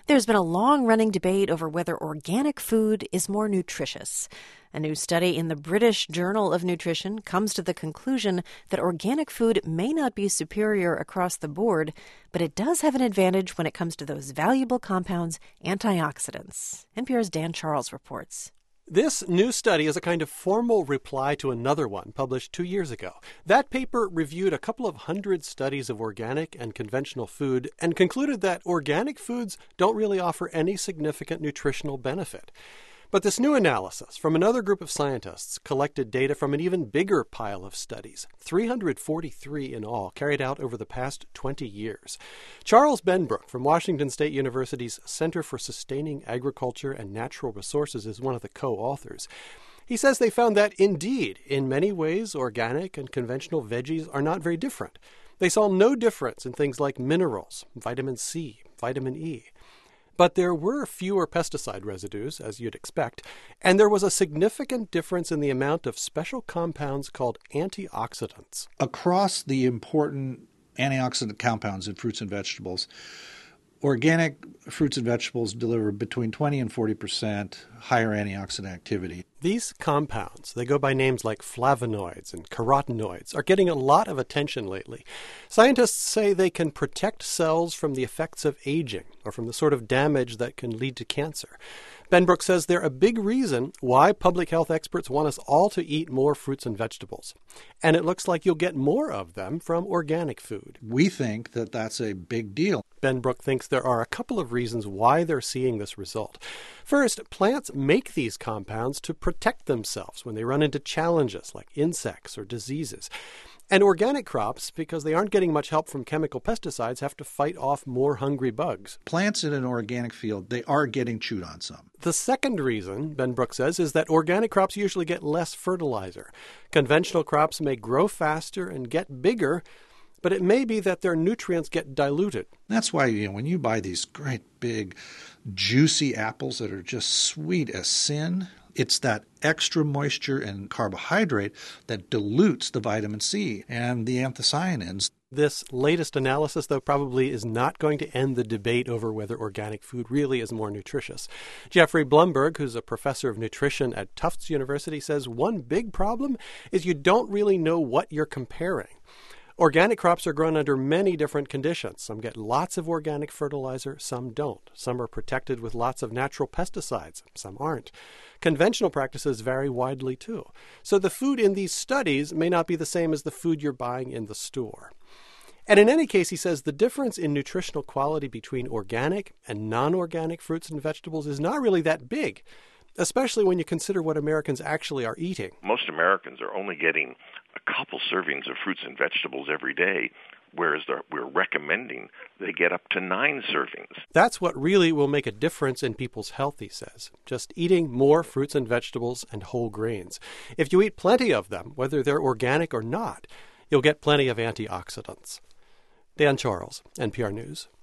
There's been a long-running debate over whether organic food is more nutritious. A new study in the British Journal of Nutrition comes to the conclusion that organic food may not be superior across the board, but it does have an advantage when it comes to those valuable compounds, antioxidants. NPR's Dan Charles reports. This new study is a kind of formal reply to another one published 2 years ago. That paper reviewed a couple of hundred studies of organic and conventional food and concluded that organic foods don't really offer any significant nutritional benefit. But this new analysis from another group of scientists collected data from an even bigger pile of studies, 343 in all, carried out over the past 20 years. Charles Benbrook from Washington State University's Center for Sustaining Agriculture and Natural Resources is one of the co-authors. He says they found that, indeed, in many ways, organic and conventional veggies are not very different. They saw no difference in things like minerals, vitamin C, vitamin E. But there were fewer pesticide residues, as you'd expect, and there was a significant difference in the amount of special compounds called antioxidants. Across the important antioxidant compounds in fruits and vegetables, organic fruits and vegetables deliver between 20 and 40% higher antioxidant activity. These compounds, they go by names like flavonoids and carotenoids, are getting a lot of attention lately. Scientists say they can protect cells from the effects of aging or from the sort of damage that can lead to cancer. Benbrook says they're a big reason why public health experts want us all to eat more fruits and vegetables. And it looks like you'll get more of them from organic food. We think that that's a big deal. Benbrook thinks there are a couple of reasons why they're seeing this result. First, plants make these compounds to protect themselves when they run into challenges like insects or diseases. And organic crops, because they aren't getting much help from chemical pesticides, have to fight off more hungry bugs. Plants in an organic field, they are getting chewed on some. The second reason, Benbrook says, is that organic crops usually get less fertilizer. Conventional crops may grow faster and get bigger, but it may be that their nutrients get diluted. That's why, when you buy these great big juicy apples that are just sweet as sin, it's that extra moisture and carbohydrate that dilutes the vitamin C and the anthocyanins. This latest analysis, though, probably is not going to end the debate over whether organic food really is more nutritious. Jeffrey Blumberg, who's a professor of nutrition at Tufts University, says one big problem is you don't really know what you're comparing. Organic crops are grown under many different conditions. Some get lots of organic fertilizer, some don't. Some are protected with lots of natural pesticides, some aren't. Conventional practices vary widely, too. So the food in these studies may not be the same as the food you're buying in the store. And in any case, he says the difference in nutritional quality between organic and non-organic fruits and vegetables is not really that big, especially when you consider what Americans actually are eating. Most Americans are only getting a couple servings of fruits and vegetables every day, whereas we're recommending they get up to 9 servings. That's what really will make a difference in people's health, he says, just eating more fruits and vegetables and whole grains. If you eat plenty of them, whether they're organic or not, you'll get plenty of antioxidants. Dan Charles, NPR News.